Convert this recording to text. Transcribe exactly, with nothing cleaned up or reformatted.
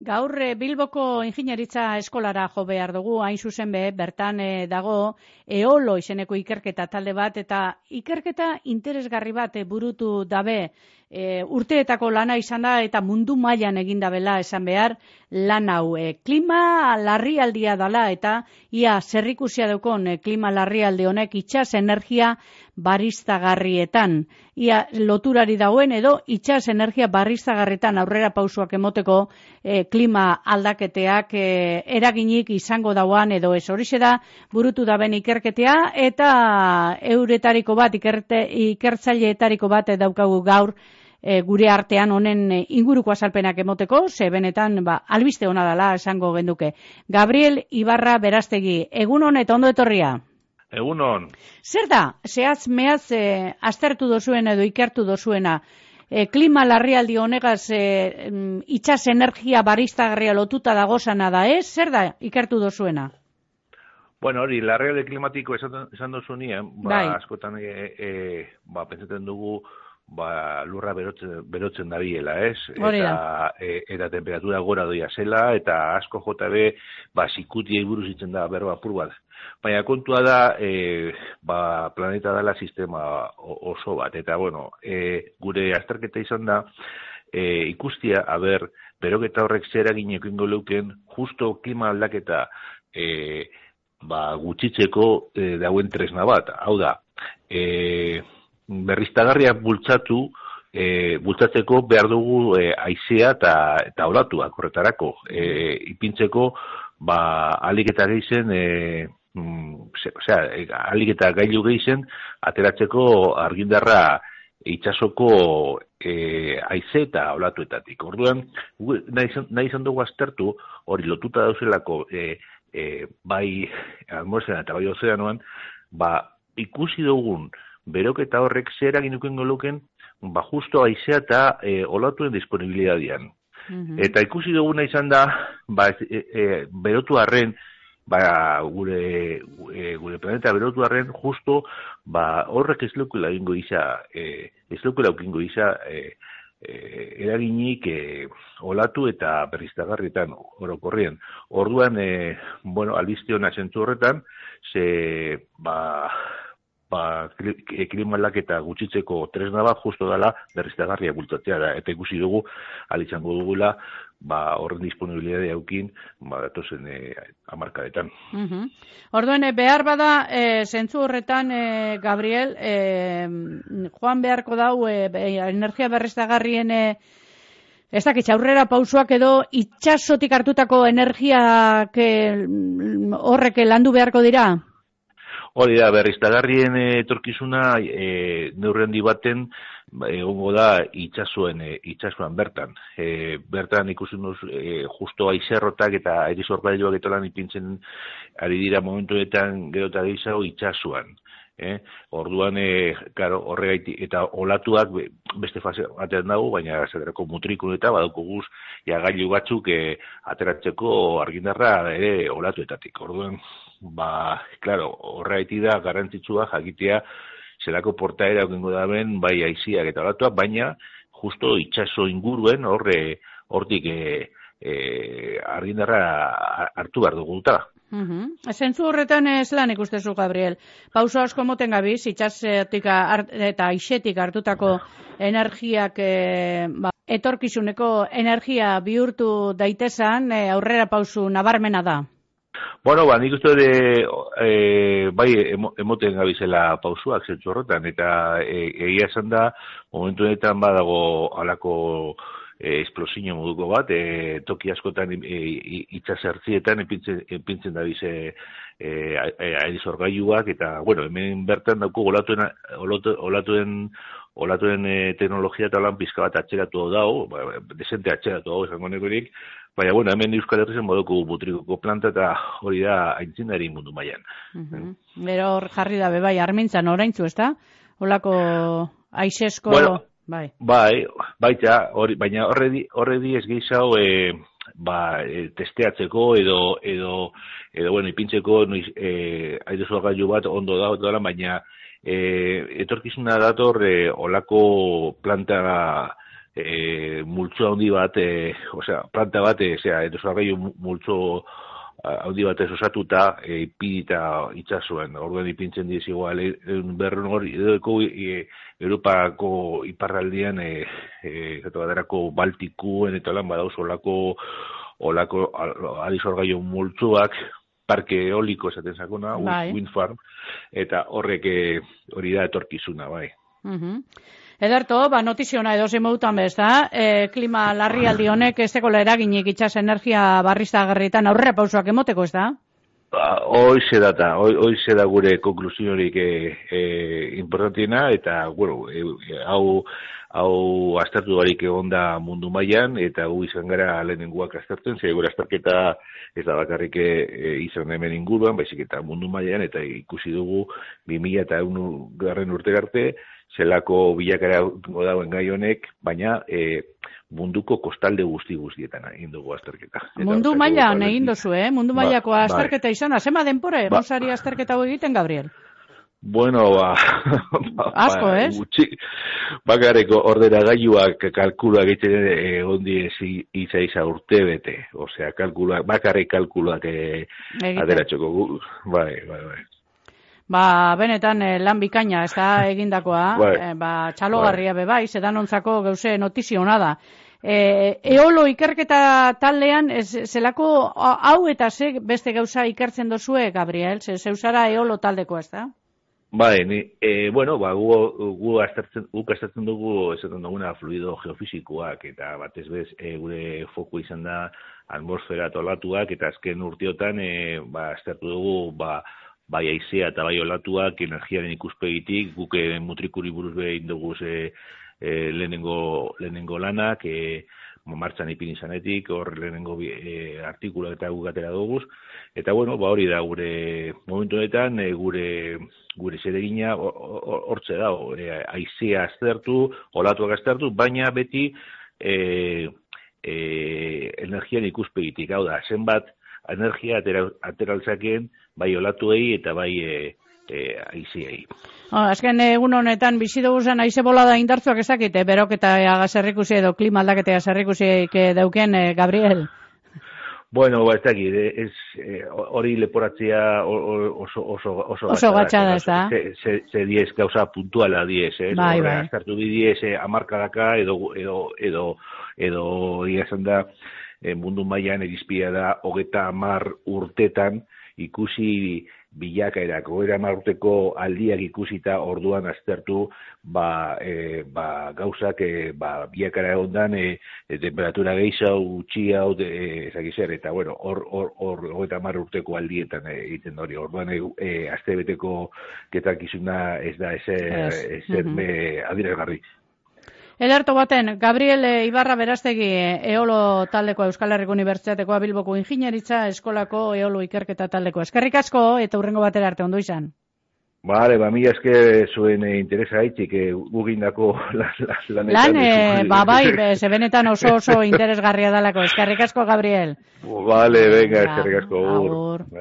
Gaur eh, Bilboko Ingeniaritza Eskolara jo behar dugu, hain zuzen be, bertan eh, dago eolo izeneko ikerketa talde bat, eta ikerketa interesgarri bat eh, burutu dabe, e, urteetako lana izan da, eta mundu mailan egin dabela esan behar lan hau. E, klima larrialdia dala, eta ia zerrikusia daukon e, klima larrialdi honek itsas energia barriztagarrietan. Ia loturari dagoen edo itsas energia barriztagarrietan aurrera pausuak emoteko e, klima aldaketeak e, eraginik izango dauan edo ez. Horixe da burutu daben ikerketea, eta euretariko bat, ikerte, ikertzaileetariko bat daukagu gaur e, gure artean honen inguruko azalpenak emoteko, ze benetan ba, albiste hona dela esango genduke. Gabriel Ibarra Berastegi, egun hon eta ondo etorria. Egunon. Zer da, zehaz mehaz e, aztertu dozuena edo ikertu dozuena, e, klima larrialdi honegaz e, itsas energia barriztagarria lotuta dagozana da, ez? Zer da ikertu dozuena? Bueno, hori, larrialdi klimatiko esan, esan dozu nien, ba, bai. askotan e, e, ba, pentsatzen dugu ba, lurra berotzen, berotzen dabiela, ez? Eta, e, eta temperatura gora doia zela, eta asko jota be, ba, sikutiei buruz itzen da berba apur bat. Baina kontua da, e, ba, planeta dela sistema oso bat, eta bueno, e, gure azterketa izan da, e, ikustia, haber, beroketa horrek zer eragin ekingo leuken, justo klima aldaketa e, ba, gutxitzeko e, dauen tresna bat. Hau da, e, berriztagarriak bultzatu, e, bultzatzeko behar dugu e, haizea eta, eta olatuak horretarako. E, ipintzeko, ba, alik eta gehizen, e, Mm, osea, alik eta gailu gehizen ateratzeko argindarra itsasoko e, haize eta olatuetatik. Orduan, nahi izan dugu aztertu, hori lotuta dauzelako e, e, bai atmosferan eta bai ozeanoan, ba, ikusi dugun beroketa horrek zer eragin ukengo luken, ba, justo haizea eta e, olatuen disponibilitatean. Mm-hmm. Eta ikusi duguna izan da, ba, e, e, berotu arren, ba, gure, e, gure planeta berotu arren, justo, ba, horrek ez leukela egingo isa, e, ez leukela egingo isa, e, e, eraginik e, olatu eta berriztagarrietan orokorrien. Orduan, e, bueno, albiste hona zentzu horretan, ze, ba, ba, klima aldaketa gutxitzeko tresna bat justo dela berriztagarria bultzatzea da, eta ikusi dugu, alitzango dugula, ba, horren disponibilidade haukin, ba, datozen e, amarkadetan. Uh-huh. Orduan, behar bada, e, zentzu horretan, e, Gabriel, e, joan beharko dau, e, energia berriztagarrien, e, ez dakit, aurrera pausuak edo itxasotik hartutako energiak e, horrek landu beharko dira? Hori da, berriztagarrien etorkizuna e, neurri handi baten egongo da itsasoen e, itsasoan bertan. E, bertan ikusten duz e, justo aizerrotak eta airizorgailuak eta lan ipintzen ari dira momentuetan gero eta gehiago itsasoan. Eh? Orduan, e, claro, horregaitik, eta olatuak beste fase batean dago, baina zerako mutrikun eta badauko guz, ja gailu batzuk e, ateratzeko argindarra ere olatuetatik. Orduan, ba, claro, horregaitik da garrantzitsua jakitea zelako portaera okengo daben, bai haiziak eta olatuak, baina justo itsaso inguruen horre hortik e, e, argindarra hartu behar dugu dutala. Uh-huh. Zentzu horretan ez lan ikustezu, Gabriel. Pauso asko moten gabiz, itxasetik eta aixetik hartutako energiak e, ba, etorkizuneko energia bihurtu daitezan, e, aurrera pausu nabarmena da. Bueno, ba, nik uste ere, e, bai, emoten gabizela pausuak zentzu horretan, eta e, egia esan da, momentu honetan badago alako E, esplosio moduko bat, e, toki askotan e, itxasertzietan epintzen, epintzen da bize e, airizorgailuak, eta, bueno, hemen bertan dauko olatuen, olatu, olatuen, olatuen e, teknologia eta lan pizka bat atxeratu dago, ba, desente atxeratu dago, esango nekorik, baina, bueno, hemen Euskal Herrizen moduko butrikoko planta eta hori da aintzindari mundu mailan. Uh-huh. Gero hor jarri da, bai, armintzan oraintzu, ez da? Olako aizesko... Bueno, Bai, bai, baita, hori, baina horredi, horredi ez gehiago e, ba, e, testeatzeko edo, edo, edo, bueno, ipintzeko noiz, e, airezuagailu bat ondo da, ondo da, baina e, etorkizuna dator e, olako planta e, multzo handi bat, e, osea, planta bat, e, osea, erosgargailu multzo handi bat ez osatuta, e, ipidita itxasuen, orduan ipintzen diz igual, e, berren hori, edo e, Europako iparraldian, e, e, baderako Baltikuen, eta lan badauz olako, olako adizorgailu multzoak, parke eoliko esaten zakona, bai. Wind farm, eta horrek hori da etorkizuna, bai. Uh-huh. Ederto, ba, notiziona edo zein modutan bez, da? E, klima larrialdi honek ez tekola eraginik itxas energia barriztagarrietan aurrera pausoak emoteko, ez da? Ba, hoize data, hoize da gure konklusiorik e, e, importantiena, eta, bueno, e, hau, hau aztertu barik egon da mundu mailan, eta gu izan gara lehenengoak aztertzen, zer gure azterketa ez da bakarrik e, izan hemen inguruan, baizik eta mundu mailan, eta ikusi dugu bi mila eta ehun garren urte arte, zelako bilakara dauen gai honek, baina e, munduko kostalde guzti guztietan egin dugu azterketa. Mundu mailan egin duzu, eh? Mundu mailako ba, azterketa ba, izan, azema denpore, ba, monsari azterketa hau egiten, Gabriel? Bueno, ba... Asko, ba, ez? Gutxi, bakareko ordenagailuak kalkuluak egiten egon diez izaiza urte bete. Osea, kalkuluak, bakarrik kalkuluak e, ateratxoko. Bai, bai, bai. Ba, benetan lan bikaina, ez da egindakoa, bai. e, ba, txalogarria be bai, zedanontzako gauze notizio hona da. E, eolo ikerketa taldean, ez, zelako hau eta ze beste gauza ikertzen dozue, Gabriel? Ze, zeusara eolo taldeko, ez da? Bai, ni, e, bueno, ba, gu, gu aztertzen, guk aztertzen dugu, esaten duguna fluido geofisikoak, eta batez bez, e, gure foku izan da atmosfera tolatuak, eta azken urteotan, e, ba, aztertu dugu, ba, bai aizea eta bai olatuak energiaren ikuspegitik, guk mutrikuri buruz behin dugu e, e, lehenengo, lehenengo lanak, e, martxan ipin izanetik, hor lehenengo e, artikula eta guk atera dugu, eta bueno, ba hori da gure momentu honetan, e, gure gure zeregina hortze da, e, aizea aztertu, olatuak aztertu, baina beti e, e, energiaren ikuspegitik, hau da, zenbat energia ateraltzakeen bai olatuei eta bai e, e, aiziei. Oh, azken egun honetan bizi dugu zen aize bolada indartzuak ezakite, beroketa zerrikusi edo klima aldaketea zerrikusi dauken, eh, Gabriel? Bueno, ba, ez dakit, ez hori leporatzea oso oso oso oso gatxada, ez da? Se, se diez gauza puntuala diez, eh? Bai, bai. Aztertu bidiez hamarkadaka edo edo edo edo izan da mundu mailan irizpidea da hogeta hamar urtetan ikusi bilakaerak, hogeta hamar urteko aldiak ikusita orduan aztertu ba, e, ba gauzak e, ba, bilakara egondan e, e, temperatura gehiago, utxi hau, e, ezakizer, eta bueno, hor hor hogeta hamar urteko aldietan egiten e, hori, orduan e, e, azte beteko ketakizuna ez da ezer, ezer mm -hmm. adirazgarri. Ederto baten, Gabriel Ibarra Berastegi, eolo taldeko Euskal Herriko Unibertsitatekoa Bilboko Ingineritza Eskolako eolo ikerketa taldeko. Eskerrik asko eta hurrengo batera arte ondo izan. Bale, ba, mila eske zuen eh, interesa haitzik, eh, gugindako lanetan. Lan, eh, ba, bai, ze benetan oso oso interesgarria dalako. Eskerrik asko, Gabriel. Bale, venga, eskerrik asko. Agur.